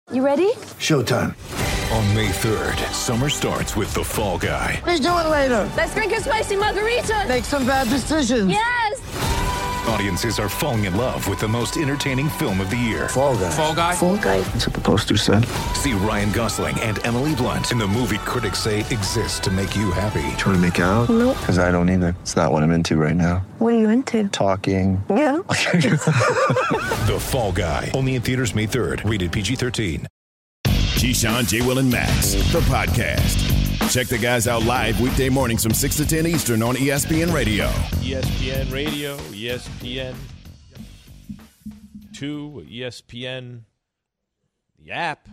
You ready? Showtime. On May 3rd, summer starts with The Fall Guy. Let's do it later. Let's drink a spicy margarita. Make some bad decisions. Yes. Audiences are falling in love with the most entertaining film of the year. Fall Guy. Fall Guy? Fall Guy. That's what the poster said. See Ryan Gosling and Emily Blunt in the movie critics say exists to make you happy. Trying to make it out? Nope. Because I don't either. It's not what I'm into right now. What are you into? Talking. Yeah. The Fall Guy. Only in theaters May 3rd. Rated PG-13. Keyshawn, J. Will, and Max, the podcast. Check the guys out live weekday mornings from 6 to 10 Eastern on ESPN Radio. ESPN Radio, ESPN 2, ESPN, the app,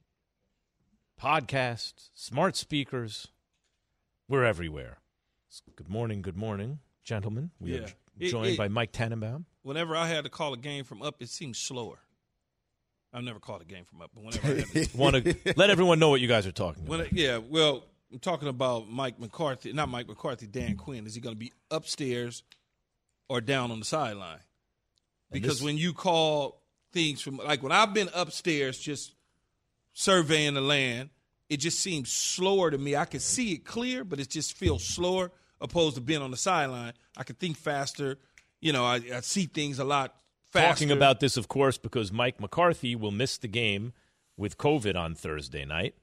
podcast, smart speakers. We're everywhere. Good morning, gentlemen. We are joined by Mike Tannenbaum. Whenever I had to call a game from up, it seemed slower. I've never called a game from up, but whenever I had to. Want to let everyone know what you guys are talking about. I'm talking about Mike McCarthy, not Mike McCarthy, Dan Quinn. Is he going to be upstairs or down on the sideline? Because when you call things from, like when I've been upstairs just surveying the land, it just seems slower to me. I can see it clear, but it just feels slower opposed to being on the sideline. I can think faster. You know, I see things a lot faster. Talking about this, of course, because Mike McCarthy will miss the game with COVID on Thursday night.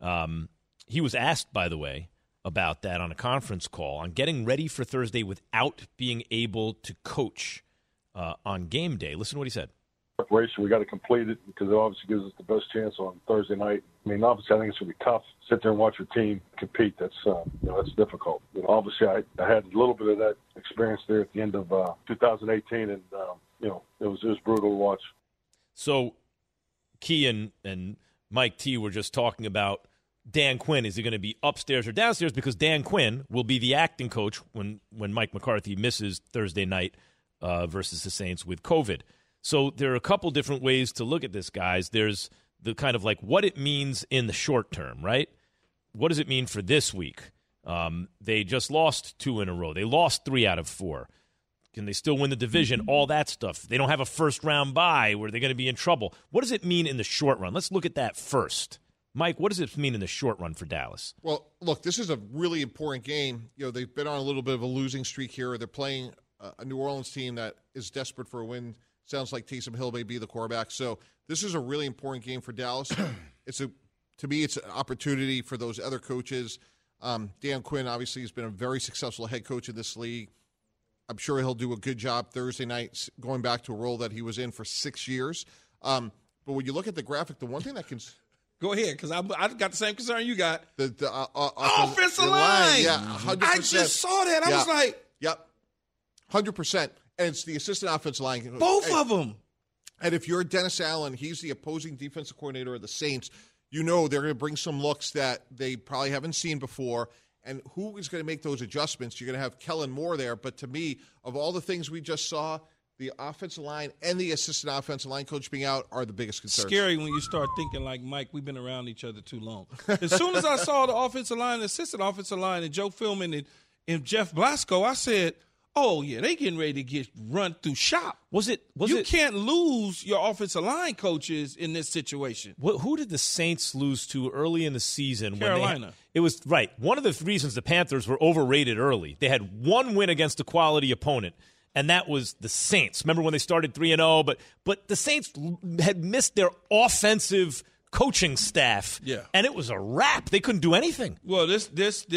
He was asked, by the way, about that on a conference call, on getting ready for Thursday without being able to coach on game day. Listen to what he said. Preparation, we got to complete it because it obviously gives us the best chance on Thursday night. I mean, obviously, I think it's going to be tough. Sit there and watch your team compete. That's that's difficult. Obviously, I had a little bit of that experience there at the end of 2018, and it was brutal to watch. So, Key and Mike T were just talking about Dan Quinn. Is he going to be upstairs or downstairs? Because Dan Quinn will be the acting coach when Mike McCarthy misses Thursday night versus the Saints with COVID. So there are a couple different ways to look at this, guys. There's the kind of like what it means in the short term, right? What does it mean for this week? They just lost 2 in a row. They lost 3 out of 4. Can they still win the division? All that stuff. They don't have a first-round bye where they're going to be in trouble. What does it mean in the short run? Let's look at that first. Mike, what does it mean in the short run for Dallas? Well, look, this is a really important game. They've been on a little bit of a losing streak here. They're playing a New Orleans team that is desperate for a win. Sounds like Taysom Hill may be the quarterback. So this is a really important game for Dallas. To me, it's an opportunity for those other coaches. Dan Quinn obviously has been a very successful head coach in this league. I'm sure he'll do a good job Thursday night, going back to a role that he was in for 6 years. But when you look at the graphic, the one thing that can go ahead, because I've got the same concern you got. The offensive line. Yeah, 100%. I just saw that. I was like, yep, 100%. And it's the assistant offensive line. Both of them. And if you're Dennis Allen, he's the opposing defensive coordinator of the Saints, they're going to bring some looks that they probably haven't seen before. And who is going to make those adjustments? You're going to have Kellen Moore there. But to me, of all the things we just saw, the offensive line and the assistant offensive line coach being out are the biggest concerns. Scary when you start thinking like, Mike, we've been around each other too long. As soon as I saw the offensive line, the assistant offensive line, and Joe Philman and Jeff Blasco, I said, oh, yeah, they getting ready to get run through shop. You can't lose your offensive line coaches in this situation. Who did the Saints lose to early in the season? Carolina. It was, right, one of the reasons the Panthers were overrated early. They had one win against a quality opponent, and that was the Saints. Remember when they started 3-0? But the Saints had missed their offensive coaching staff, and it was a wrap. They couldn't do anything. Well, this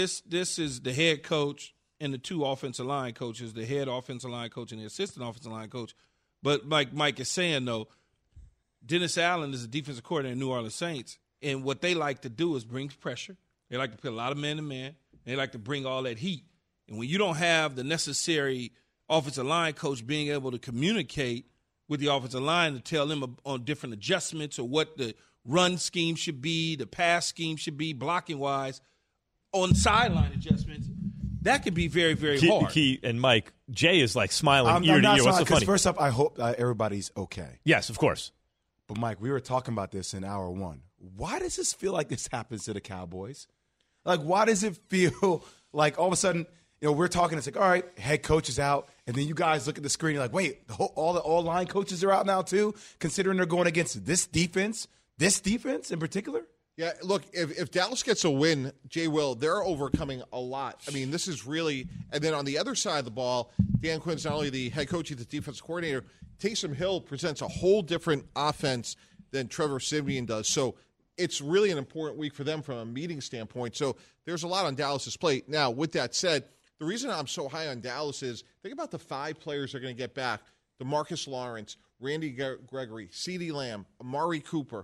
is the head coach and the 2 offensive line coaches, the head offensive line coach and the assistant offensive line coach. But like Mike is saying, though, Dennis Allen is a defensive coordinator in New Orleans Saints, and what they like to do is bring pressure. They like to put a lot of man-to-man. They like to bring all that heat. And when you don't have the necessary offensive line coach being able to communicate with the offensive line to tell them on different adjustments or what the run scheme should be, the pass scheme should be, blocking-wise, on sideline adjustments, that could be very, very hard. Key and Mike, Jay is like smiling ear to ear. What's so funny? First up, I hope everybody's okay. Yes, of course. But, Mike, we were talking about this in hour 1. Why does this feel like this happens to the Cowboys? Like, why does it feel like all of a sudden, we're talking, it's like, all right, head coach is out, and then you guys look at the screen, you're like, wait, all line coaches are out now too, considering they're going against this defense this defense in particular? Yeah, look, if Dallas gets a win, Jay Will, they're overcoming a lot. I mean, this is really – and then on the other side of the ball, Dan Quinn's not only the head coach, he's the defensive coordinator. Taysom Hill presents a whole different offense than Trevor Siemian does. So it's really an important week for them from a meeting standpoint. So there's a lot on Dallas's plate. Now, with that said, the reason I'm so high on Dallas is think about the 5 players they're going to get back. DeMarcus Lawrence, Randy Gregory, CeeDee Lamb, Amari Cooper,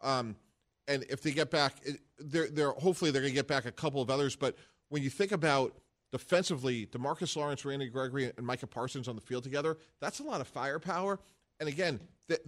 and if they get back, hopefully they're going to get back a couple of others. But when you think about defensively, DeMarcus Lawrence, Randy Gregory, and Micah Parsons on the field together, that's a lot of firepower. And again,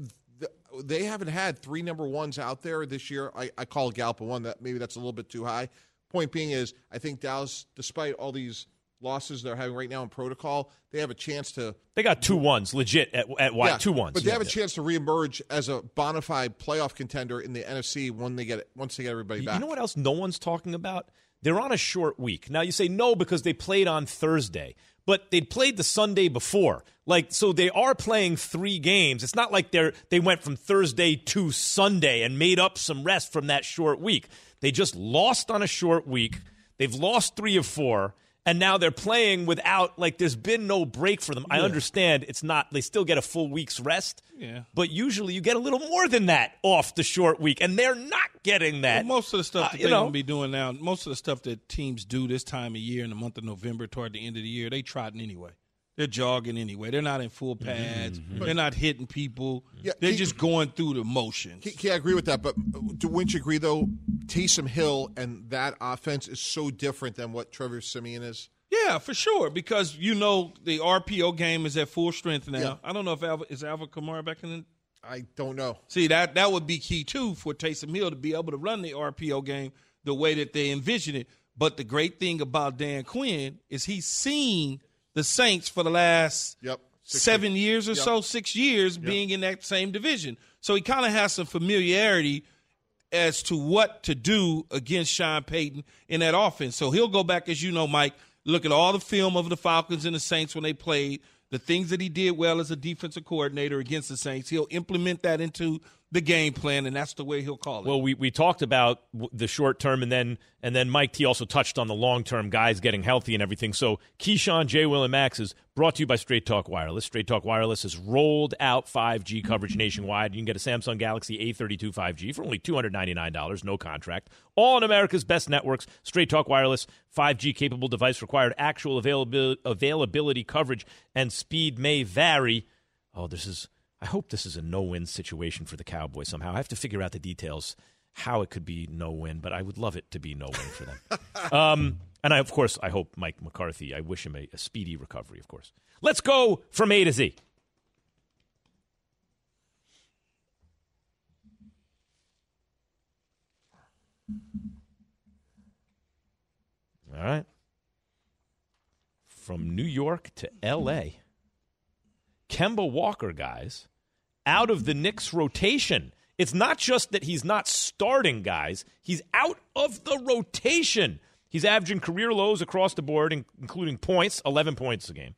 they haven't had 3 number ones out there this year. I call Gallup a 1. Maybe that's a little bit too high. Point being is, I think Dallas, despite all these losses they're having right now in protocol, they have a chance to. They got 2 1s legit at wide, 2 1s. But they have a chance to reemerge as a bona fide playoff contender in the NFC once they get everybody back. You know what else no one's talking about? They're on a short week. Now you say no because they played on Thursday, but they played the Sunday before. So they are playing 3 games. It's not like they went from Thursday to Sunday and made up some rest from that short week. They just lost on a short week. They've lost 3 of 4. And now they're playing without, there's been no break for them. Yeah. I understand it's not, they still get a full week's rest. Yeah. But usually you get a little more than that off the short week, and they're not getting that. Well, most of the stuff that they're going to be doing now, most of the stuff that teams do this time of year in the month of November toward the end of the year, they trotting anyway. They're jogging anyway. They're not in full pads. Mm-hmm. They're not hitting people. Yeah, they're just going through the motions. I agree with that, but wouldn't you agree, though, Taysom Hill and that offense is so different than what Trevor Siemian is? Yeah, for sure, because the RPO game is at full strength now. Yeah. I don't know if Alvin Kamara back in the I don't know. See, that would be key, too, for Taysom Hill to be able to run the RPO game the way that they envision it. But the great thing about Dan Quinn is he's seen the Saints for the last 7 years or so, 6 years being in that same division. So he kind of has some familiarity as to what to do against Sean Payton in that offense. So he'll go back, as you know, Mike, look at all the film of the Falcons and the Saints when they played, the things that he did well as a defensive coordinator against the Saints. He'll implement that into the game plan, and that's the way he'll call it. Well, we talked about the short term, and then Mike T also touched on the long term, guys getting healthy and everything. So Keyshawn, J. Will, and Max is brought to you by Straight Talk Wireless. Straight Talk Wireless has rolled out 5G coverage nationwide. You can get a Samsung Galaxy A32 5G for only $299, no contract. All on America's best networks. Straight Talk Wireless, 5G capable device required. Actual availability, coverage, and speed may vary. I hope this is a no-win situation for the Cowboys somehow. I have to figure out the details, how it could be no-win, but I would love it to be no-win for them. And, of course, I hope Mike McCarthy, I wish him a speedy recovery, of course. Let's go from A to Z. All right. From New York to L.A., Kemba Walker, guys, out of the Knicks rotation. It's not just that he's not starting, guys. He's out of the rotation. He's averaging career lows across the board, including points, 11 points a game.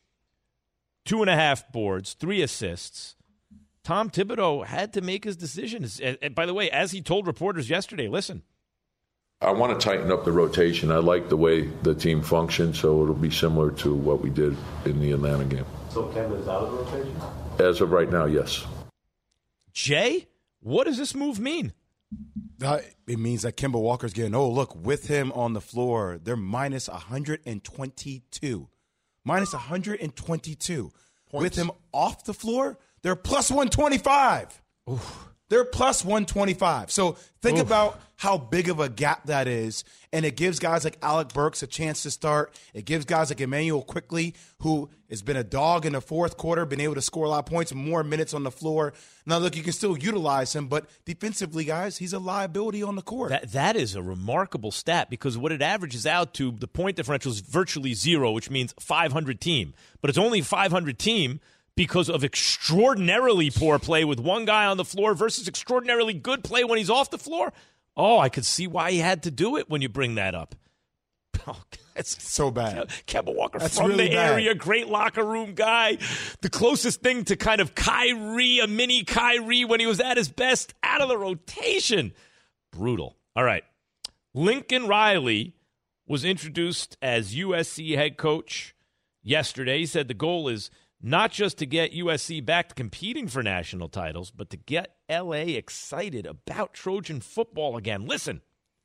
2.5 boards, 3 assists. Tom Thibodeau had to make his decisions. And by the way, as he told reporters yesterday, listen. I want to tighten up the rotation. I like the way the team functions, so it'll be similar to what we did in the Atlanta game. So Kemba's out of the rotation? As of right now, yes. Jay, what does this move mean? It means that Kemba Walker's getting, look, with him on the floor, they're minus 122. Minus 122. Points. With him off the floor, they're plus 125. Oof. They're plus 125. So think about how big of a gap that is. And it gives guys like Alec Burks a chance to start. It gives guys like Emmanuel Quickley, who has been a dog in the fourth quarter, been able to score a lot of points, more minutes on the floor. Now, look, you can still utilize him, but defensively, guys, he's a liability on the court. That is a remarkable stat because what it averages out to, the point differential is virtually 0, which means 500 team. But it's only 500 team because of extraordinarily poor play with one guy on the floor versus extraordinarily good play when he's off the floor. I could see why he had to do it when you bring that up. It's so bad. Kemba Walker That's from really the bad. area, great locker room guy. The closest thing to kind of Kyrie, a mini Kyrie when he was at his best, out of the rotation. Brutal. All right. Lincoln Riley was introduced as USC head coach yesterday. He said the goal is not just to get USC back to competing for national titles, but to get LA excited about Trojan football again. Listen.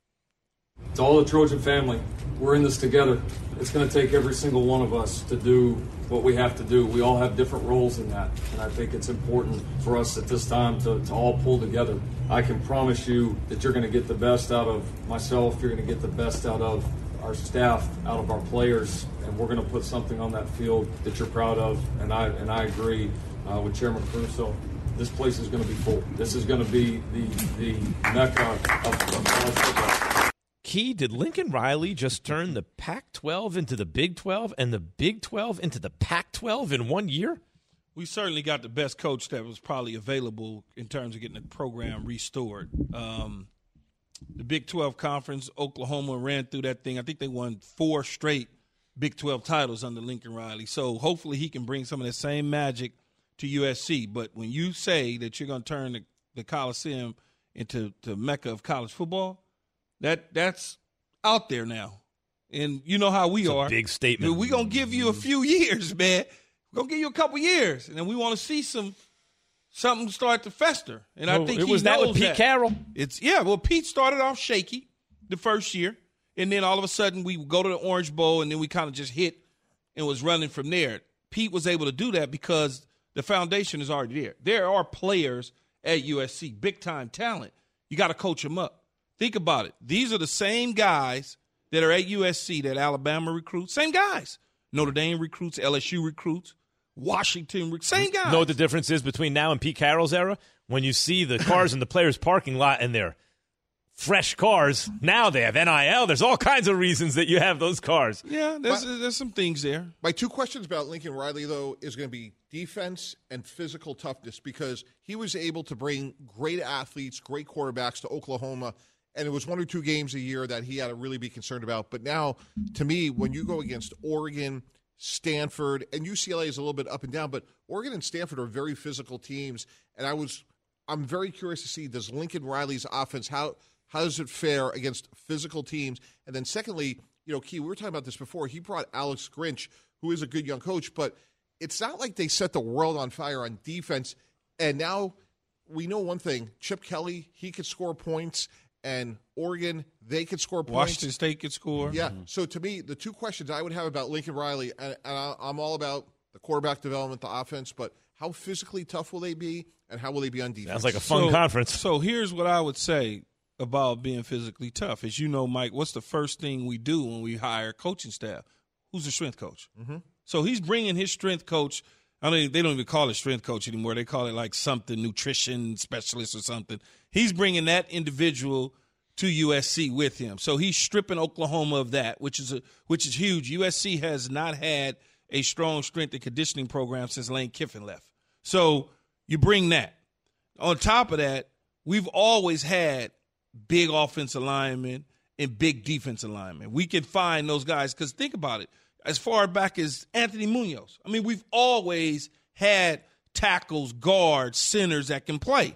To all the Trojan family, we're in this together. It's going to take every single one of us to do what we have to do. We all have different roles in that, and I think it's important for us at this time to all pull together. I can promise you that you're going to get the best out of myself. You're going to get the best out of our staff, out of our players, and we're going to put something on that field that you're proud of. And I agree with Chairman Caruso. This place is going to be full. This is going to be the mecca of college football. Key, did Lincoln Riley just turn the Pac-12 into the Big 12 and the Big 12 into the Pac-12 in 1 year? We certainly got the best coach that was probably available in terms of getting the program restored. The Big 12 Conference, Oklahoma ran through that thing. I think they won 4 straight Big 12 titles under Lincoln Riley. So hopefully he can bring some of that same magic to USC. But when you say that you're going to turn the Coliseum into the mecca of college football, that's out there now. And you know how we are. A big statement. We're going to give you a few years, man. We're going to give you a couple years. And then we want to see something start to fester. And I think it was that with Pete Carroll. Pete started off shaky the first year. And then all of a sudden we go to the Orange Bowl, and then we kind of just hit and was running from there. Pete was able to do that because the foundation is already there. There are players at USC, big-time talent. You got to coach them up. Think about it. These are the same guys that are at USC that Alabama recruits. Same guys. Notre Dame recruits, LSU recruits, Washington recruits. Same guys. Know what the difference is between now and Pete Carroll's era? When you see the cars in the players' parking lot and they're fresh cars, now they have NIL. There's all kinds of reasons that you have those cars. Yeah, there's some things there. My 2 questions about Lincoln Riley, though, is going to be defense and physical toughness, because he was able to bring great athletes, great quarterbacks to Oklahoma. And it was 1 or 2 games a year that he had to really be concerned about. But now, to me, when you go against Oregon, Stanford, and UCLA is a little bit up and down, but Oregon and Stanford are very physical teams. And I'm very curious to see, does Lincoln Riley's offense, how does it fare against physical teams? And then secondly, Key, we were talking about this before. He brought Alex Grinch, who is a good young coach, but it's not like they set the world on fire on defense. And now we know one thing, Chip Kelly, he could score points. And Oregon, they could score points. Washington State could score. Yeah. So to me, the 2 questions I would have about Lincoln Riley, and I'm all about the quarterback development, the offense, but how physically tough will they be, and how will they be on defense? Sounds like a fun conference. So here's what I would say about being physically tough. As you know, Mike, what's the first thing we do when we hire coaching staff? Who's the strength coach? Mm-hmm. So he's bringing his strength coach. They don't even call it strength coach anymore. They call it like something, nutrition specialist or something. He's bringing that individual to USC with him. So he's stripping Oklahoma of that, which is huge. USC has not had a strong strength and conditioning program since Lane Kiffin left. So you bring that. On top of that, we've always had big offensive linemen and big defensive linemen. We can find those guys because think about it. As far back as Anthony Munoz. I mean, we've always had tackles, guards, centers that can play.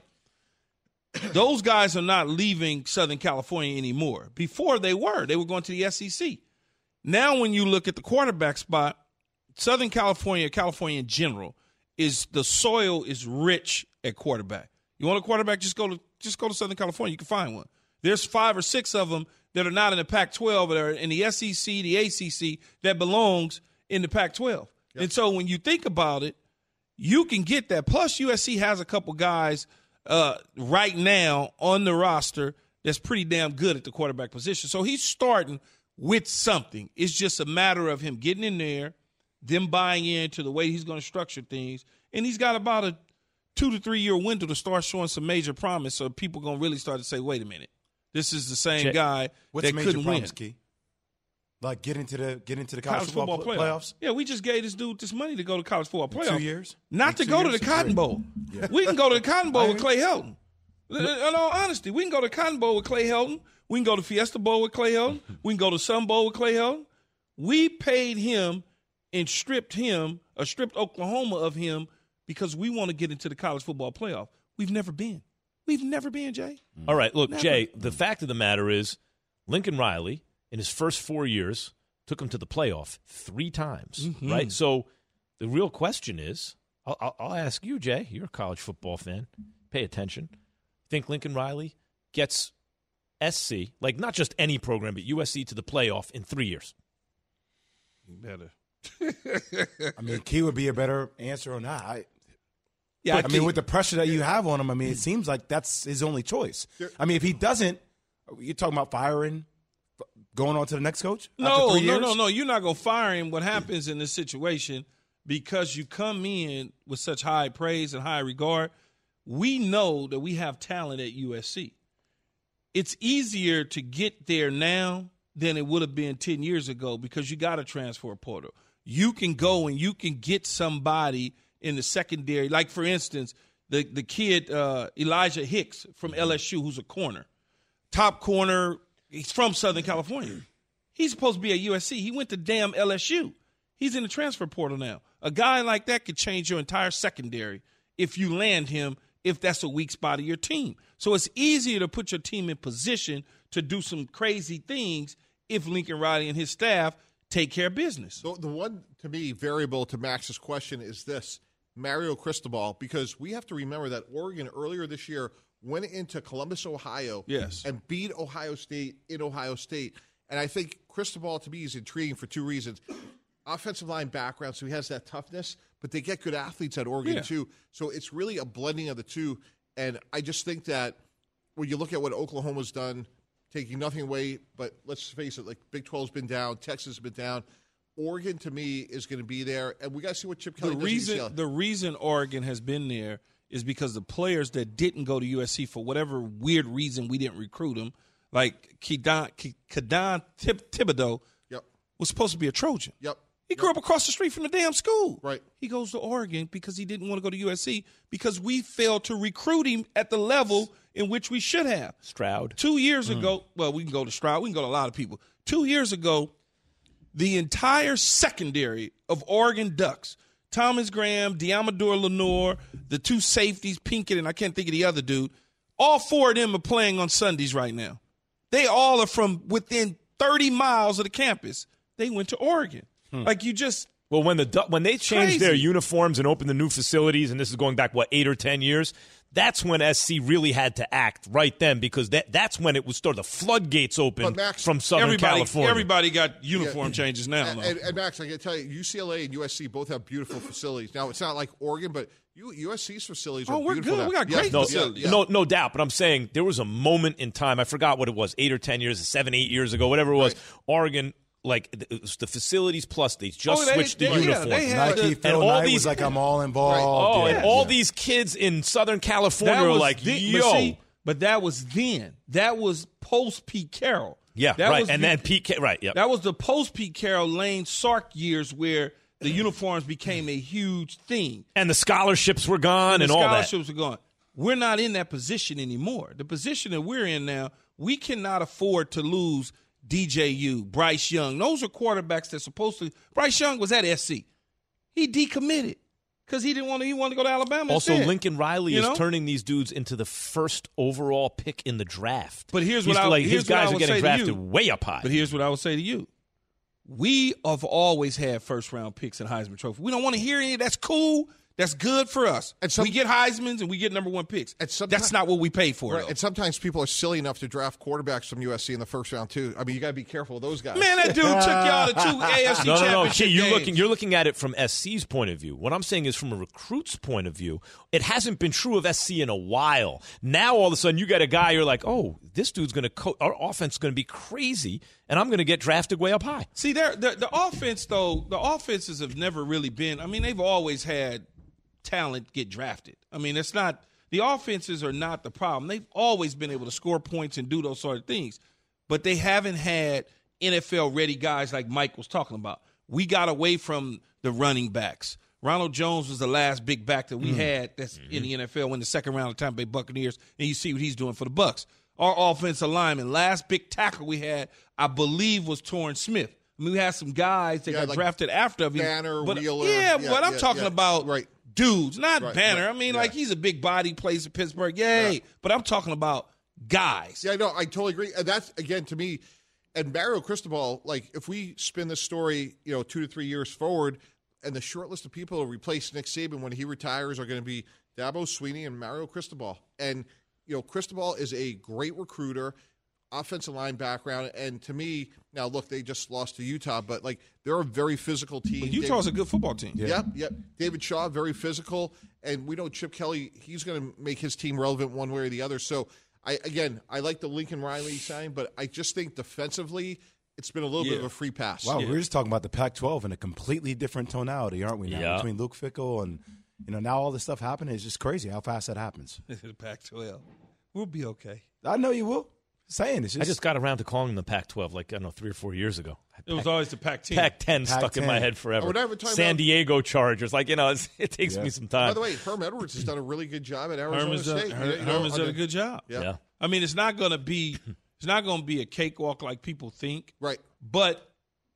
Those guys are not leaving Southern California anymore. Before they were going to the SEC. Now when you look at the quarterback spot, Southern California in general, the soil is rich at quarterback. You want a quarterback, just go to Southern California. You can find one. There's 5 or 6 of them that are not in the Pac-12, that are in the SEC, the ACC, that belongs in the Pac-12. Yep. And so when you think about it, you can get that. Plus, USC has a couple guys right now on the roster that's pretty damn good at the quarterback position. So he's starting with something. It's just a matter of him getting in there, them buying into the way he's going to structure things, and he's got about a 2 to 3 year window to start showing some major promise, so people going to really start to say, wait a minute. This is the same guy that couldn't win. Key? Like get into the college football playoffs? Yeah, we just gave this dude this money to go to college football playoffs. 2 years? Not to go to the Cotton Bowl. Yeah. We can go to the Cotton Bowl with Clay Helton. In all honesty, we can go to the Cotton Bowl with Clay Helton. We can go to Fiesta Bowl with Clay Helton. We can go to Sun Bowl with Clay Helton. We paid him and stripped Oklahoma of him because we want to get into the college football playoff. We've never been. Jay. All right, look, Never. Jay, the fact of the matter is Lincoln Riley, in his first 4 years, took him to the playoff 3 times, right? So the real question is, I'll ask you, Jay, you're a college football fan. Pay attention. Think Lincoln Riley gets SC, like not just any program, but USC to the playoff in 3 years? Better. I mean, Key would be a better answer or not. I mean, with the pressure that you have on him, I mean, it seems like that's his only choice. I mean, if he doesn't, you're talking about firing, going on to the next coach? No. You're not going to fire him. What happens in this situation, because you come in with such high praise and high regard, we know that we have talent at USC. It's easier to get there now than it would have been 10 years ago because you got a transfer portal. You can go and you can get somebody in the secondary. Like, for instance, the kid Elijah Hicks from LSU, who's a corner. Top corner. He's from Southern California. He's supposed to be at USC. He went to damn LSU. He's in the transfer portal now. A guy like that could change your entire secondary if you land him, if that's a weak spot of your team. So it's easier to put your team in position to do some crazy things if Lincoln Riley and his staff take care of business. So the one, to me, variable to Max's question is this, Mario Cristobal, because we have to remember that Oregon earlier this year went into Columbus, Ohio, and beat Ohio State in Ohio State. And I think Cristobal, to me, is intriguing for 2 reasons. Offensive line background, so he has that toughness, but they get good athletes at Oregon, too. So it's really a blending of the two. And I just think that when you look at what Oklahoma's done, taking nothing away, but let's face it, like Big 12's been down, Texas has been down. Oregon, to me, is going to be there. And we got to see what Chip Kelly does at UCLA. The reason Oregon has been there is because the players that didn't go to USC for whatever weird reason we didn't recruit them, like Kedan Thibodeau, was supposed to be a Trojan. He grew up across the street from the damn school. Right. He goes to Oregon because he didn't want to go to USC because we failed to recruit him at the level in which we should have. Stroud. 2 years ago, well, we can go to Stroud. We can go to a lot of people. 2 years ago, the entire secondary of Oregon Ducks, Thomas Graham, Diamador Lenore, the 2 safeties, Pinkett, and I can't think of the other dude, all 4 of them are playing on Sundays right now. They all are from within 30 miles of the campus. They went to Oregon. Like, you just – Well, when they changed their uniforms and opened the new facilities, and this is going back, 8 or 10 years, that's when SC really had to act right then because that's when it was started. The floodgates open from Southern California. Everybody got uniform changes now. And Max, I can tell you, UCLA and USC both have beautiful facilities. Now, it's not like Oregon, but USC's facilities are beautiful. Good. We got great facilities. No doubt. But I'm saying there was a moment in time, I forgot what it was, 8 or 10 years, 7, 8 years ago, whatever it was, Oregon – like it was the facilities plus they just switched the uniform. Nike Phil Knight was like, I'm all involved. And all these kids in Southern California were like, yo. But that was then. That was post Pete Carroll. Yeah, that right. Was and then Pete Carroll, right, yeah. That was the post Pete Carroll, Lane Sark years where the uniforms became a huge thing. And the scholarships were gone and all that. The scholarships were gone. We're not in that position anymore. The position that we're in now, we cannot afford to lose DJU, Bryce Young. Those are quarterbacks that's supposed to – Bryce Young was at SC. He decommitted because he wanted to go to Alabama Also, instead. Lincoln Riley is turning these dudes into the first overall pick in the draft. But his guys are getting drafted way up high. But here's what I would say to you. We have always had first-round picks in Heisman Trophy. We don't want to hear any of that's cool. That's good for us. We get Heismans and we get number 1 picks. That's not what we pay for. Right. And sometimes people are silly enough to draft quarterbacks from USC in the first round too. I mean, you got to be careful of those guys. Man, that dude took y'all to 2 AFC championship games. You're looking at it from SC's point of view. What I'm saying is from a recruit's point of view, it hasn't been true of SC in a while. Now all of a sudden you got a guy you're like, oh, this dude's going to our offense is going to be crazy, and I'm going to get drafted way up high. See, the offense though, the offenses have never really been. I mean, they've always had talent get drafted. I mean, it's not the offenses are not the problem. They've always been able to score points and do those sort of things, but they haven't had NFL ready guys like Mike was talking about. We got away from the running backs. Ronald Jones was the last big back that we had that's in the NFL in the second round of Tampa Bay Buccaneers, and you see what he's doing for the Bucs. our offensive linemen. Last big tackle we had, I believe, was Torrance Smith. I mean, we had some guys that got drafted after him. Banner, Wheeler. But I'm talking about dudes, not Banner. I mean, like, he's a big body, plays in Pittsburgh. Yay. Yeah. But I'm talking about guys. Yeah, no, I totally agree. And that's, again, to me, and Mario Cristobal, like, if we spin this story, 2 to 3 years forward, and the short list of people to replace Nick Saban when he retires are going to be Dabo Swinney and Mario Cristobal. And, Cristobal is a great recruiter, offensive line background, and to me, now look, they just lost to Utah, but like they're a very physical team. But Utah's a good football team. Yep. David Shaw, very physical, and we know Chip Kelly, he's going to make his team relevant one way or the other. So, I like the Lincoln Riley sign, but I just think defensively, it's been a little bit of a free pass. Wow, we're just talking about the Pac-12 in a completely different tonality, aren't we now? Yeah. Between Luke Fickell and, now all this stuff happening. It's just crazy how fast that happens. The Pac-12. We'll be okay. I know you will. Saying it's just, I just got around to calling them the Pac-12 like, 3 or 4 years ago. It was always the Pac-10. Pac-10 stuck in my head forever. San Diego Chargers. Like, it takes me some time. By the way, Herm Edwards has done a really good job at Arizona State. Herman's done a good job. Yeah. I mean, it's not going to be a cakewalk like people think. Right. But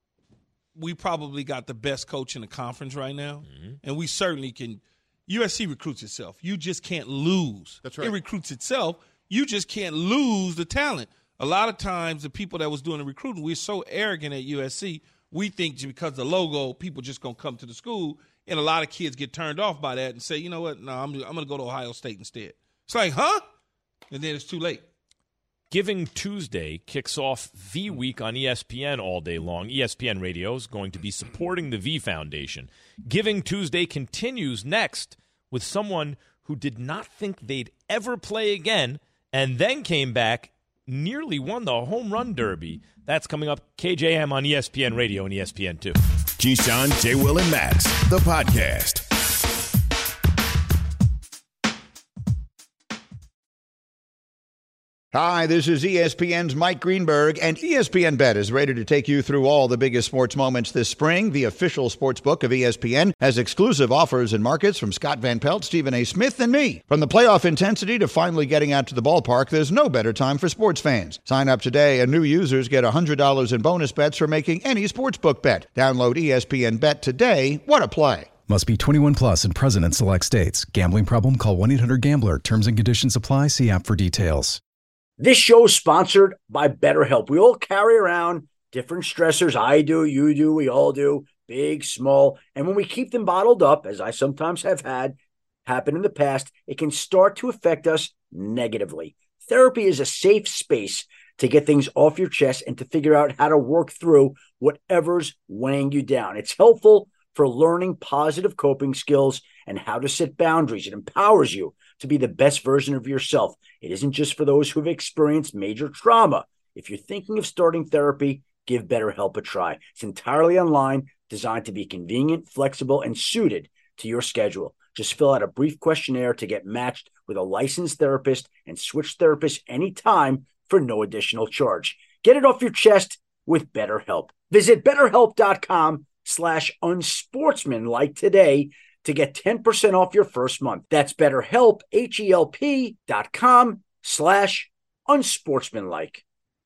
we probably got the best coach in the conference right now. Mm-hmm. And we certainly can. USC recruits itself. You just can't lose. That's right. It recruits itself. You just can't lose the talent. A lot of times, the people that was doing the recruiting, we're so arrogant at USC, we think because of the logo, people just going to come to the school, and a lot of kids get turned off by that and say, you know what, no, I'm going to go to Ohio State instead. It's like, huh? And then it's too late. Giving Tuesday kicks off V Week on ESPN all day long. ESPN Radio is going to be supporting the V Foundation. Giving Tuesday continues next with someone who did not think they'd ever play again and then came back, nearly won the home run derby. That's coming up, KJM on ESPN Radio and ESPN2. Keyshawn, J. Will, and Max, the podcast. Hi, this is ESPN's Mike Greenberg, and ESPN Bet is ready to take you through all the biggest sports moments this spring. The official sports book of ESPN has exclusive offers and markets from Scott Van Pelt, Stephen A. Smith, and me. From the playoff intensity to finally getting out to the ballpark, there's no better time for sports fans. Sign up today, and new users get $100 in bonus bets for making any sportsbook bet. Download ESPN Bet today. What a play. Must be 21 plus and present in select states. Gambling problem? Call 1-800-GAMBLER. Terms and conditions apply. See app for details. This show is sponsored by BetterHelp. We all carry around different stressors. I do, you do, we all do, big, small. And when we keep them bottled up, as I sometimes have had happen in the past, it can start to affect us negatively. Therapy is a safe space to get things off your chest and to figure out how to work through whatever's weighing you down. It's helpful for learning positive coping skills and how to set boundaries. It empowers you to be the best version of yourself. It isn't just for those who've experienced major trauma. If you're thinking of starting therapy, give BetterHelp a try. It's entirely online, designed to be convenient, flexible, and suited to your schedule. Just fill out a brief questionnaire to get matched with a licensed therapist and switch therapists anytime for no additional charge. Get it off your chest with BetterHelp. Visit BetterHelp.com/unsportsmanlike today to get 10% off your first month. That's BetterHelp, HELP.com/unsportsmanlike.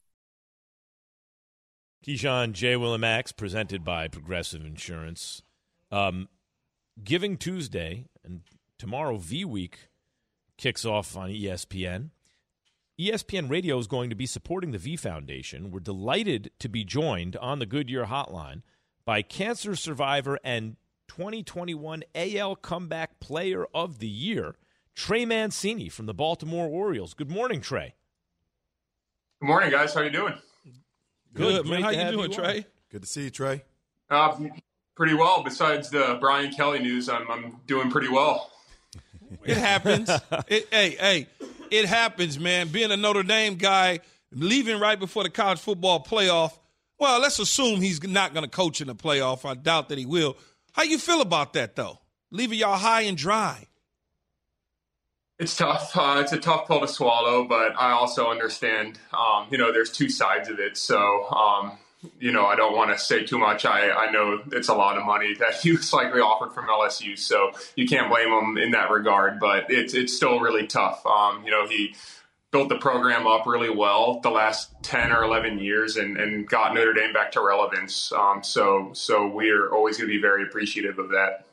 Keyshawn, J. Will, and Max, presented by Progressive Insurance. Giving Tuesday and tomorrow V Week kicks off on ESPN. ESPN Radio is going to be supporting the V Foundation. We're delighted to be joined on the Goodyear Hotline by cancer survivor and 2021 AL Comeback Player of the Year, Trey Mancini from the Baltimore Orioles. Good morning, Trey. Good morning, guys. How you doing? Good, man. How you doing, Trey? Good to see you, Trey. Pretty well. Besides the Brian Kelly news, I'm doing pretty well. It happens. It happens, man. Being a Notre Dame guy, leaving right before the college football playoff. Well, let's assume he's not going to coach in the playoff. I doubt that he will. How you feel about that, though? Leaving y'all high and dry. It's tough. It's a tough pill to swallow, but I also understand, there's two sides of it. So, I don't want to say too much. I know it's a lot of money that he was likely offered from LSU, so you can't blame him in that regard, but it's still really tough. He built the program up really well the last 10 or 11 years and got Notre Dame back to relevance. So we're always going to be very appreciative of that.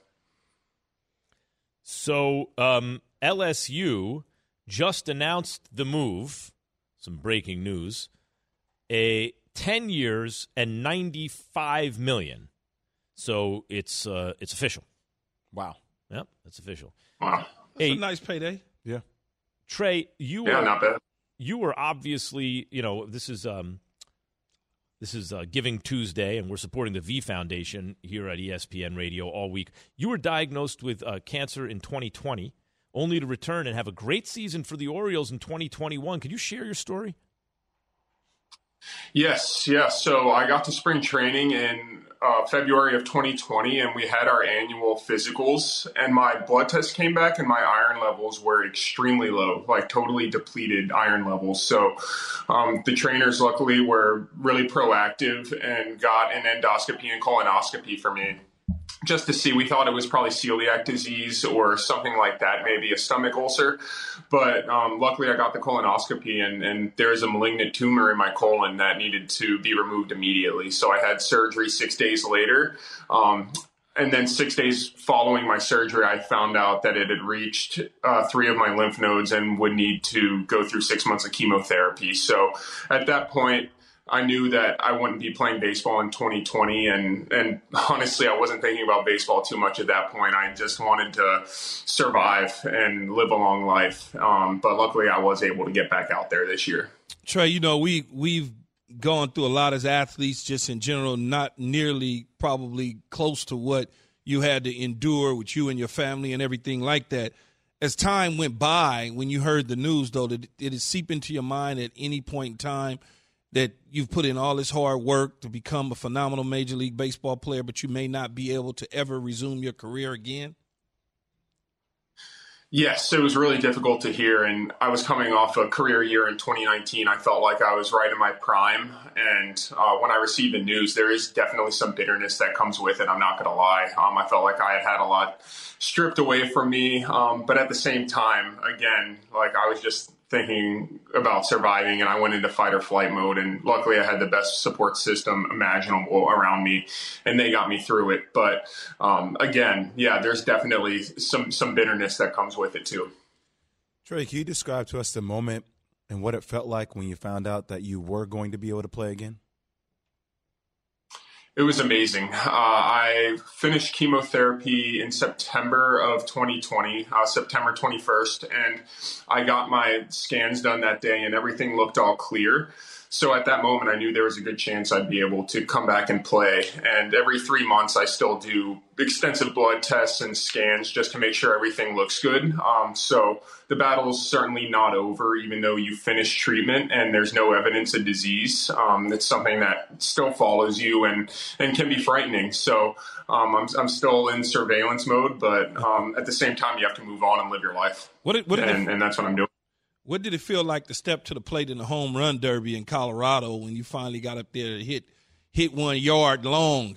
So LSU just announced the move, some breaking news, a 10 years and $95 million. So it's official. Wow. Yep, it's official. Wow. That's a nice payday. Yeah. Trey, you not bad. You were obviously, this is Giving Tuesday, and we're supporting the V Foundation here at ESPN Radio all week. You were diagnosed with cancer in 2020, only to return and have a great season for the Orioles in 2021. Could you share your story? Yes. So I got to spring training in February of 2020, and we had our annual physicals, and my blood test came back and my iron levels were extremely low, like totally depleted iron levels. So the trainers luckily were really proactive and got an endoscopy and colonoscopy for me just to see. We thought it was probably celiac disease or something like that, maybe a stomach ulcer. But luckily I got the colonoscopy and there's a malignant tumor in my colon that needed to be removed immediately. So I had surgery 6 days later. And then 6 days following my surgery, I found out that it had reached 3 of my lymph nodes and would need to go through 6 months of chemotherapy. So at that point, I knew that I wouldn't be playing baseball in 2020. And honestly, I wasn't thinking about baseball too much at that point. I just wanted to survive and live a long life. But luckily, I was able to get back out there this year. Trey, we've gone through a lot as athletes just in general, not nearly probably close to what you had to endure with you and your family and everything like that. As time went by, when you heard the news, though, did it seep into your mind at any point in time that you've put in all this hard work to become a phenomenal Major League Baseball player, but you may not be able to ever resume your career again? Yes, it was really difficult to hear, and I was coming off a career year in 2019. I felt like I was right in my prime, and when I received the news, there is definitely some bitterness that comes with it. I'm not going to lie. I felt like I had a lot stripped away from me, but at the same time, again, like I was just thinking about surviving, and I went into fight or flight mode, and luckily I had the best support system imaginable around me, and they got me through it. But again, there's definitely some bitterness that comes with it too. Trey, can you describe to us the moment and what it felt like when you found out that you were going to be able to play again? It was amazing. I finished chemotherapy in September of 2020, September 21st, and I got my scans done that day and everything looked all clear. So at that moment, I knew there was a good chance I'd be able to come back and play. And every 3 months, I still do extensive blood tests and scans just to make sure everything looks good. So the battle is certainly not over, even though you finish treatment and there's no evidence of disease. It's something that still follows you and can be frightening. So I'm still in surveillance mode, but at the same time, you have to move on and live your life. And that's what I'm doing. What did it feel like to step to the plate in the home run derby in Colorado when you finally got up there to hit 1 yard long?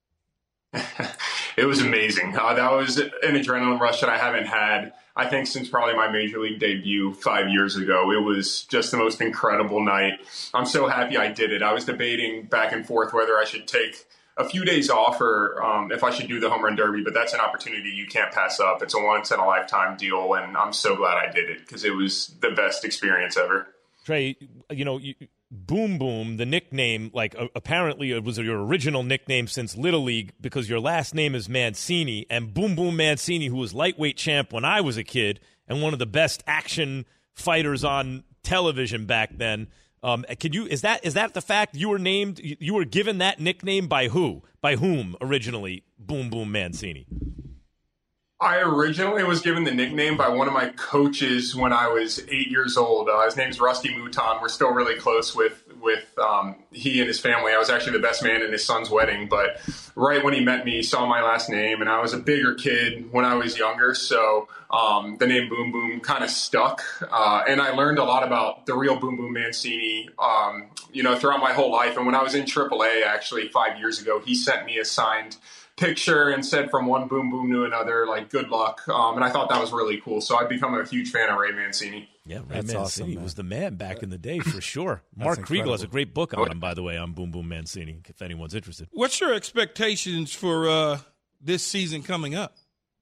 It was amazing. That was an adrenaline rush that I haven't had, I think, since probably my Major League debut 5 years ago. It was just the most incredible night. I'm so happy I did it. I was debating back and forth whether I should take a few days off or if I should do the home run derby, but that's an opportunity you can't pass up. It's a once-in-a-lifetime deal, and I'm so glad I did it because it was the best experience ever. Trey, Boom Boom, the nickname, apparently it was your original nickname since Little League because your last name is Mancini, and Boom Boom Mancini, who was lightweight champ when I was a kid and one of the best action fighters on television back then. Is that the fact you were given that nickname by who? By whom originally? Boom Boom Mancini. I originally was given the nickname by one of my coaches when I was 8 years old. His name's Rusty Mouton. We're still really close with he and his family. I was actually the best man in his son's wedding, but right when he met me, he saw my last name, and I was a bigger kid when I was younger, so the name Boom Boom kind of stuck. And I learned a lot about the real Boom Boom Mancini, throughout my whole life. And when I was in AAA, actually 5 years ago, he sent me a signed picture and said from one boom boom to another, like, good luck. And I thought that was really cool. So I've become a huge fan of Ray Mancini. Yeah, Ray Mancini was the man back in the day for sure. Mark Kriegel has a great book on him, by the way, on Boom Boom Mancini, if anyone's interested. What's your expectations for this season coming up?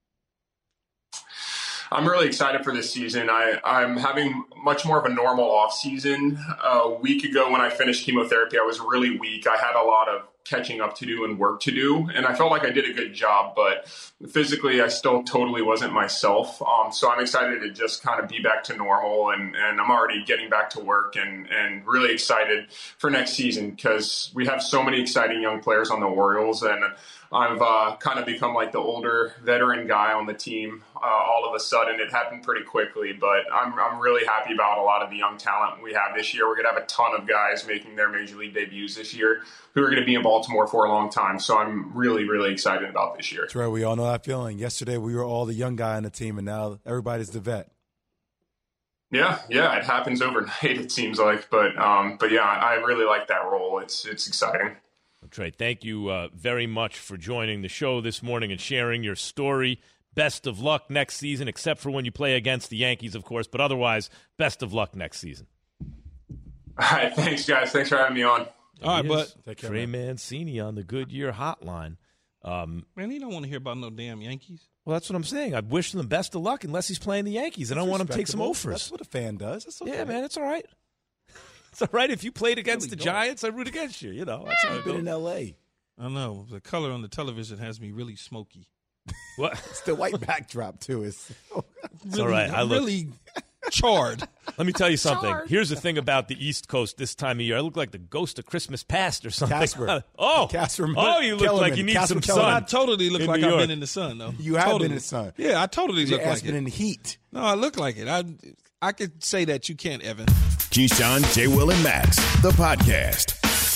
I'm really excited for this season. I'm having much more of a normal off season. A week ago when I finished chemotherapy, I was really weak. I had a lot of catching up to do and work to do, and I felt like I did a good job, but physically I still totally wasn't myself. So I'm excited to just kind of be back to normal, and I'm already getting back to work and really excited for next season because we have so many exciting young players on the Orioles, and I've kind of become like the older veteran guy on the team all of a sudden. It happened pretty quickly, but I'm really happy about a lot of the young talent we have this year. We're going to have a ton of guys making their major league debuts this year who are going to be in Baltimore for a long time. So I'm really, really excited about this year. That's right. We all know that feeling. Yesterday we were all the young guy on the team, and now everybody's the vet. Yeah, it happens overnight, it seems like. But yeah, I really like that role. It's exciting. Trey, thank you very much for joining the show this morning and sharing your story. Best of luck next season, except for when you play against the Yankees, of course. But otherwise, best of luck next season. All right, thanks, guys. Thanks for having me on. All right, but Trey Mancini on the Goodyear Hotline. Man, he don't want to hear about no damn Yankees. Well, that's what I'm saying. I wish him the best of luck unless he's playing the Yankees. I don't want him to take some offers. That's what a fan does. That's okay. Yeah, man, it's all right. It's all right if you played against the Giants. I root against you. You know, that's how I've been in L.A. I know. The color on the television has me really smoky. What? It's the white backdrop, too. It's really, all right. I'm really charred. Let me tell you something. Here's the thing about the East Coast this time of year. I look like the ghost of Christmas past or something. Casper. You look like you need some sun. I totally look like I've been in the sun, though. You have been in the sun. Yeah, I totally look like it. Been in the heat. No, I look like it. I could say that. You can't, Evan. Keyshawn, J. Will, and Max, the podcast.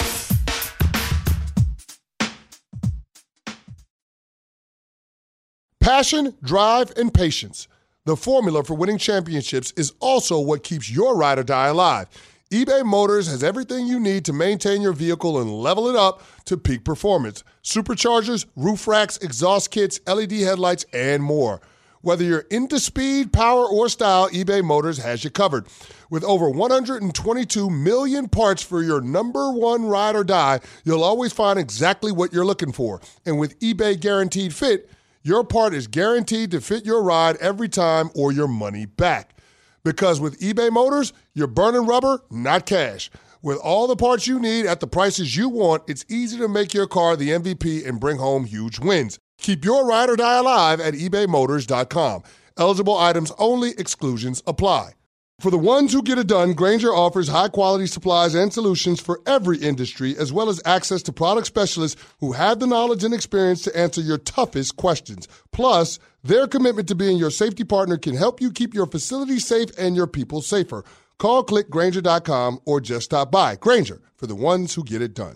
Passion, drive, and patience. The formula for winning championships is also what keeps your ride or die alive. eBay Motors has everything you need to maintain your vehicle and level it up to peak performance. Superchargers, roof racks, exhaust kits, LED headlights, and more. Whether you're into speed, power, or style, eBay Motors has you covered. With over 122 million parts for your number one ride or die, you'll always find exactly what you're looking for. And with eBay Guaranteed Fit, your part is guaranteed to fit your ride every time or your money back. Because with eBay Motors, you're burning rubber, not cash. With all the parts you need at the prices you want, it's easy to make your car the MVP and bring home huge wins. Keep your ride or die alive at ebaymotors.com. Eligible items only. Exclusions apply. For the ones who get it done, Grainger offers high-quality supplies and solutions for every industry, as well as access to product specialists who have the knowledge and experience to answer your toughest questions. Plus, their commitment to being your safety partner can help you keep your facility safe and your people safer. Call, click Grainger.com, or just stop by. Grainger, for the ones who get it done.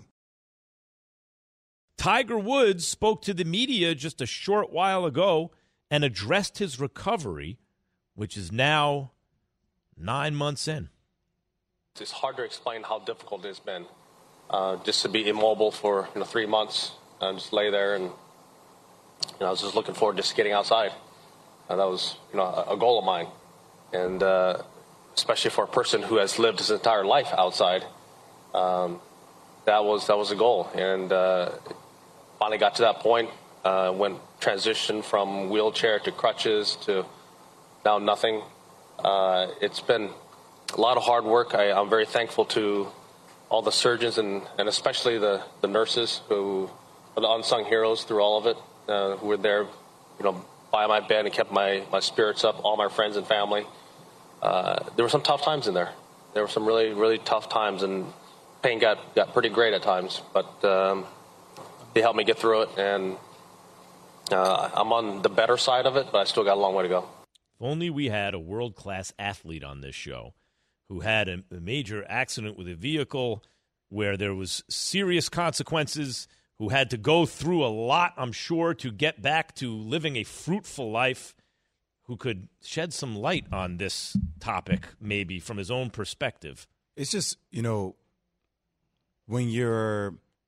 Tiger Woods spoke to the media just a short while ago and addressed his recovery, which is now 9 months in. It's hard to explain how difficult it's been. Just to be immobile for 3 months and just lay there, and I was just looking forward to just getting outside. That was a goal of mine, and especially for a person who has lived his entire life outside, that was a goal. And finally got to that point. When transitioned from wheelchair to crutches to now nothing. It's been a lot of hard work. I'm very thankful to all the surgeons and especially the nurses who are the unsung heroes through all of it, who were there, by my bed and kept my spirits up, all my friends and family. There were some tough times in there. There were some really, really tough times, and pain got pretty great at times, but they helped me get through it, and I'm on the better side of it, but I still got a long way to go. If only we had a world-class athlete on this show who had a major accident with a vehicle where there was serious consequences, who had to go through a lot, I'm sure, to get back to living a fruitful life, who could shed some light on this topic maybe from his own perspective. It's just, when you're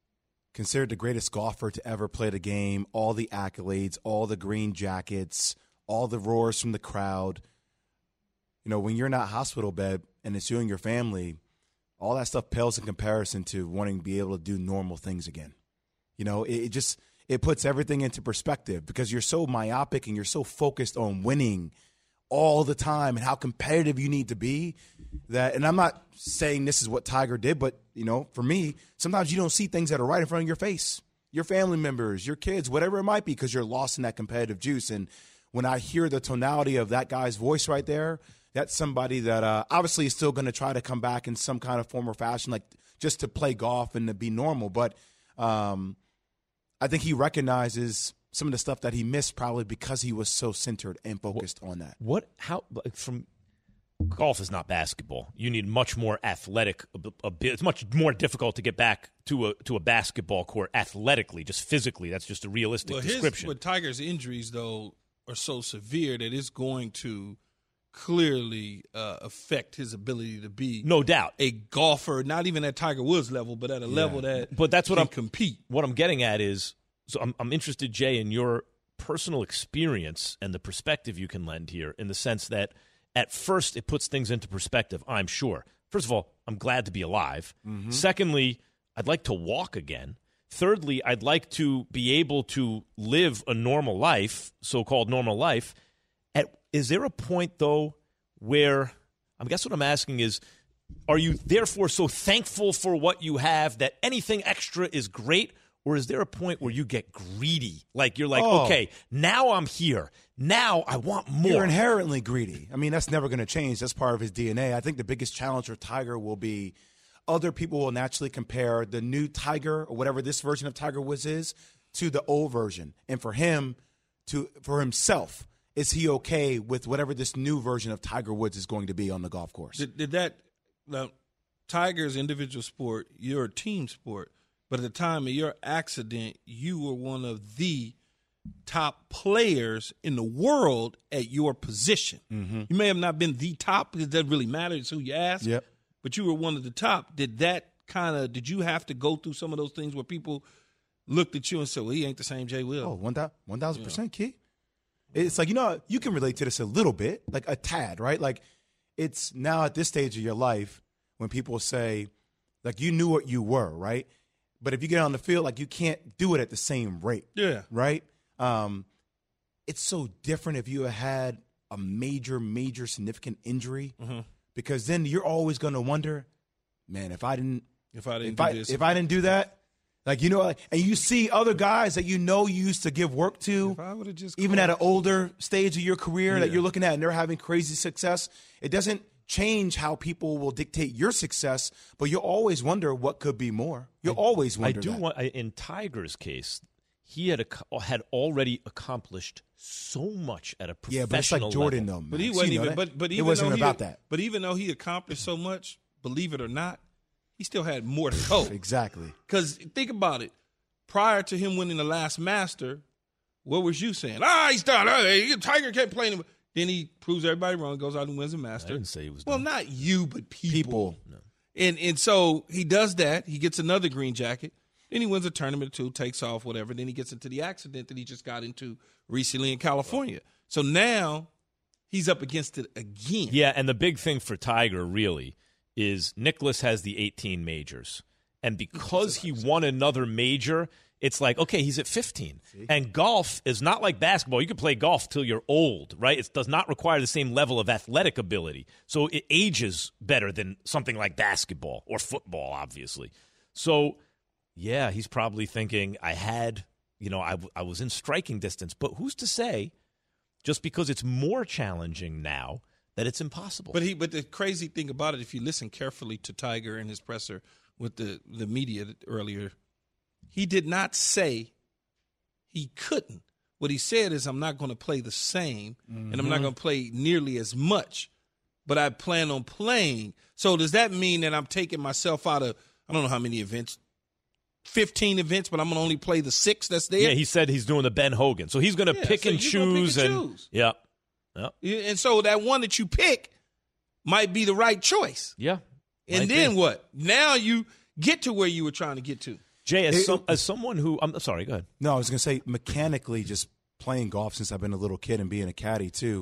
considered the greatest golfer to ever play the game, all the accolades, all the green jackets, all the roars from the crowd. You know, when you're in that hospital bed and it's you and your family, all that stuff pales in comparison to wanting to be able to do normal things again. You know, it puts everything into perspective because you're so myopic and you're so focused on winning all the time and how competitive you need to be that, and I'm not saying this is what Tiger did, but, you know, for me, sometimes you don't see things that are right in front of your face, your family members, your kids, whatever it might be, because you're lost in that competitive juice. And when I hear the tonality of that guy's voice right there, that's somebody that obviously is still going to try to come back in some kind of form or fashion, like just to play golf and to be normal. But I think he recognizes some of the stuff that he missed probably because he was so centered and focused on that. Golf is not basketball. You need much more athletic. It's much more difficult to get back to a basketball court athletically, just physically. That's just a realistic description. But Tiger's injuries, though, are so severe that it's going to clearly affect his ability to be, no doubt, a golfer. Not even at Tiger Woods level, but at a level that. But that's what can compete. What I'm getting at is, so I'm interested, Jay, in your personal experience and the perspective you can lend here, in the sense that at first it puts things into perspective, I'm sure. First of all, I'm glad to be alive. Mm-hmm. Secondly, I'd like to walk again. Thirdly, I'd like to be able to live a normal life, so-called normal life. Is there a point, though, where, I guess what I'm asking is, are you therefore so thankful for what you have that anything extra is great? Or is there a point where you get greedy? Like you're like, okay, now I'm here. Now I want more. You're inherently greedy. I mean, that's never going to change. That's part of his DNA. I think the biggest challenge for Tiger will be other people will naturally compare the new Tiger or whatever this version of Tiger Woods is to the old version. And for him, for himself, is he okay with whatever this new version of Tiger Woods is going to be on the golf course? Now, Tiger's individual sport, you're a team sport. But at the time of your accident, you were one of the top players in the world at your position. Mm-hmm. You may have not been the top because it doesn't really matter. It's who you ask. Yep. But you were one of the top. Did you have to go through some of those things where people looked at you and said, well, he ain't the same Jay Will? Oh, 1,000%, Key. It's like, you can relate to this a little bit, like a tad, right? Like it's now at this stage of your life when people say, like, you knew what you were, right? But if you get on the field, like, you can't do it at the same rate. Yeah. Right? It's so different if you had a major, major significant injury, because then you're always going to wonder, man, if I didn't do that, like, and you see other guys that you used to give work to, even at an older stage of your career that you're looking at, and they're having crazy success. It doesn't change how people will dictate your success, but you'll always wonder what could be more. You'll always wonder. In Tiger's case, he had already accomplished so much at a professional level. But it's like Jordan, level. though. But he wasn't even. But it wasn't about that. But even though he accomplished so much, believe it or not, he still had more to go. Exactly. Because think about it. Prior to him winning the last Master, what was you saying? He's done. Tiger can't play anymore. Then he proves everybody wrong, goes out and wins a Master. I didn't say he was done. Not you, but people. No. And so he does that. He gets another green jacket. Then he wins a tournament or two, takes off, whatever. Then he gets into the accident that he just got into recently in California. So now he's up against it again. Yeah, and the big thing for Tiger really is Nicklaus has the 18 majors. And because he won another major, it's like, okay, he's at 15. See? And golf is not like basketball. You can play golf till you're old, right? It does not require the same level of athletic ability. So it ages better than something like basketball or football, obviously. So, yeah, he's probably thinking, I was in striking distance. But who's to say, just because it's more challenging now, that it's impossible? But the crazy thing about it, if you listen carefully to Tiger and his presser with the media earlier, he did not say he couldn't. What he said is, I'm not going to play the same, and I'm not going to play nearly as much, but I plan on playing. So does that mean that I'm taking myself out of, I don't know how many events, 15 events, but I'm going to only play the 6 that's there? Yeah, he said he's doing the Ben Hogan. So he's going to pick and choose. Yeah. And so that one that you pick might be the right choice. Yeah. And then what? Now you get to where you were trying to get to. Jay, as someone who I'm sorry, go ahead. No, I was going to say mechanically, just playing golf since I've been a little kid and being a caddy too.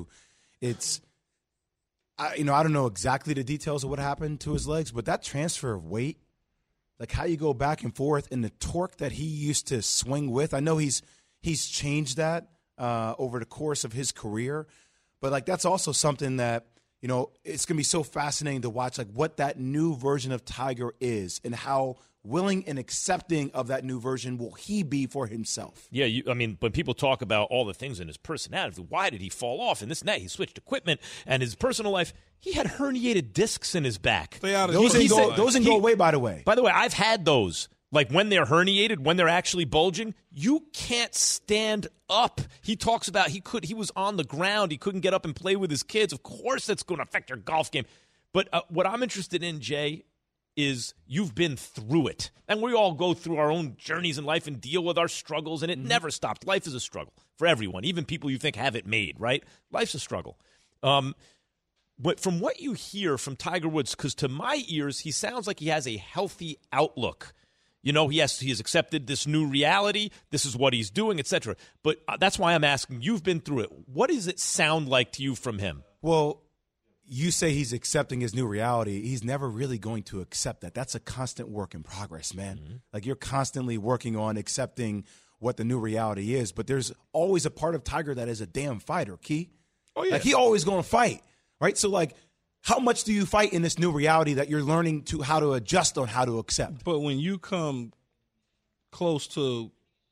I don't know exactly the details of what happened to his legs, but that transfer of weight, like how you go back and forth and the torque that he used to swing with. I know he's changed that over the course of his career, but like that's also something that, it's going to be so fascinating to watch, like what that new version of Tiger is and how willing and accepting of that new version will he be for himself. Yeah, when people talk about all the things in his personality, why did he fall off and this and that, he switched equipment, and his personal life, he had herniated discs in his back. Those didn't go away, by the way. By the way, I've had those. Like when they're herniated, when they're actually bulging, you can't stand up. He talks about he was on the ground. He couldn't get up and play with his kids. Of course that's going to affect your golf game. But what I'm interested in, Jay, is you've been through it. And we all go through our own journeys in life and deal with our struggles, and it never stops. Life is a struggle for everyone, even people you think have it made, right? Life's a struggle. But from what you hear from Tiger Woods, because to my ears, he sounds like he has a healthy outlook. He has accepted this new reality. This is what he's doing, etc. But that's why I'm asking. You've been through it. What does it sound like to you from him? Well, you say he's accepting his new reality. He's never really going to accept that. That's a constant work in progress, man. Mm-hmm. Like you're constantly working on accepting what the new reality is. But there's always a part of Tiger that is a damn fighter, Key. Oh, yeah. Like he always going to fight, right? So like, how much do you fight in this new reality that you're learning to how to adjust on how to accept? But when you come close to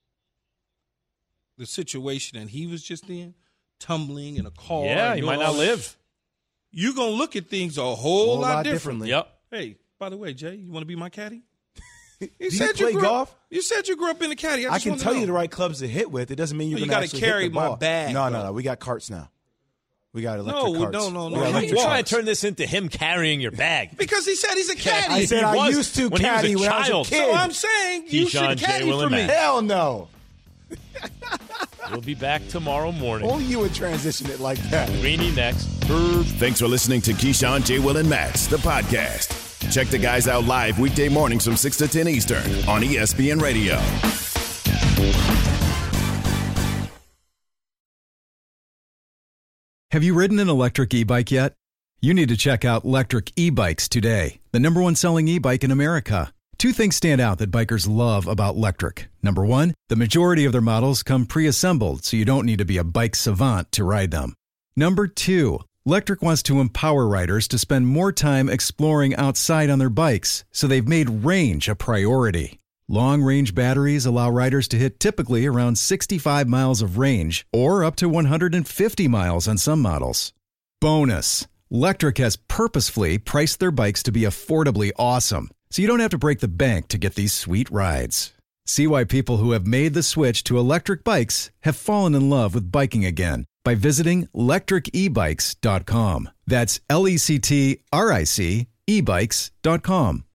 the situation that he was just in, tumbling in a car. Yeah, he might not live. You're going to look at things a whole lot differently. Yep. Hey, by the way, Jay, you want to be my caddy? Do you play golf? You said you grew up in the caddy. I can tell you the right clubs to hit with. It doesn't mean you're going to actually carry hit the ball. my bag. No. We got carts now. We got electric carts. No. How are you trying to turn this into him carrying your bag? Because he said he's a caddy. I said I used to caddy when I was a kid. So I'm saying you should caddy for me. Hell no. We'll be back tomorrow morning. Only you would transition it like that. Greeny next. Thanks for listening to Keyshawn, J. Will, and Max, the podcast. Check the guys out live weekday mornings from 6 to 10 Eastern on ESPN Radio. Have you ridden an electric e-bike yet? You need to check out Lectric E-Bikes today, the #1 selling e-bike in America. Two things stand out that bikers love about Lectric. Number one, the majority of their models come pre-assembled, so you don't need to be a bike savant to ride them. Number two, Lectric wants to empower riders to spend more time exploring outside on their bikes, so they've made range a priority. Long-range batteries allow riders to hit typically around 65 miles of range or up to 150 miles on some models. Bonus, Lectric has purposefully priced their bikes to be affordably awesome, so you don't have to break the bank to get these sweet rides. See why people who have made the switch to electric bikes have fallen in love with biking again by visiting lectricebikes.com. That's LECTRIC ebikes.com.